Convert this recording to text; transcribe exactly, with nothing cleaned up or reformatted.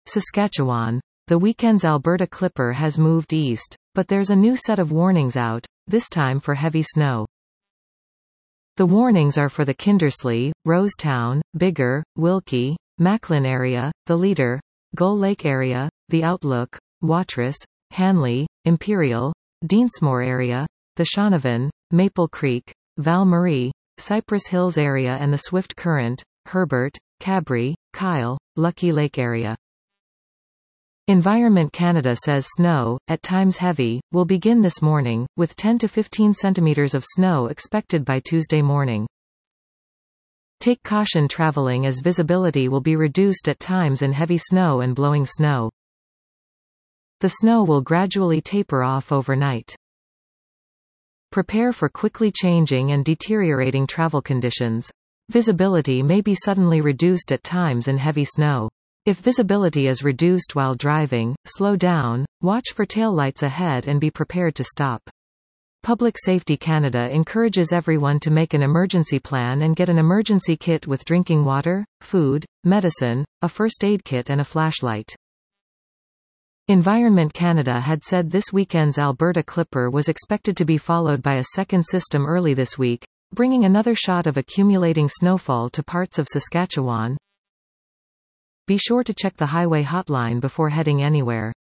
Saskatchewan. The weekend's Alberta Clipper has moved east, but there's a new set of warnings out, this time for heavy snow. The warnings are for the Kindersley, Rosetown, Biggar, Wilkie, Macklin area, the Leader, Gull Lake area, the Outlook, Watrous, Hanley, Imperial, Deansmore area, the Shaunavon, Maple Creek, Val Marie, Cypress Hills area and the Swift Current, Herbert, Cabri, Kyle, Lucky Lake area. Environment Canada says snow, at times heavy, will begin this morning, with ten to fifteen centimeters of snow expected by Tuesday morning. Take caution traveling as visibility will be reduced at times in heavy snow and blowing snow. The snow will gradually taper off overnight. Prepare for quickly changing and deteriorating travel conditions. Visibility may be suddenly reduced at times in heavy snow. If visibility is reduced while driving, slow down, watch for taillights ahead and be prepared to stop. Public Safety Canada encourages everyone to make an emergency plan and get an emergency kit with drinking water, food, medicine, a first aid kit and a flashlight. Environment Canada had said this weekend's Alberta Clipper was expected to be followed by a second system early this week, bringing another shot of accumulating snowfall to parts of Saskatchewan. Be sure to check the highway hotline before heading anywhere.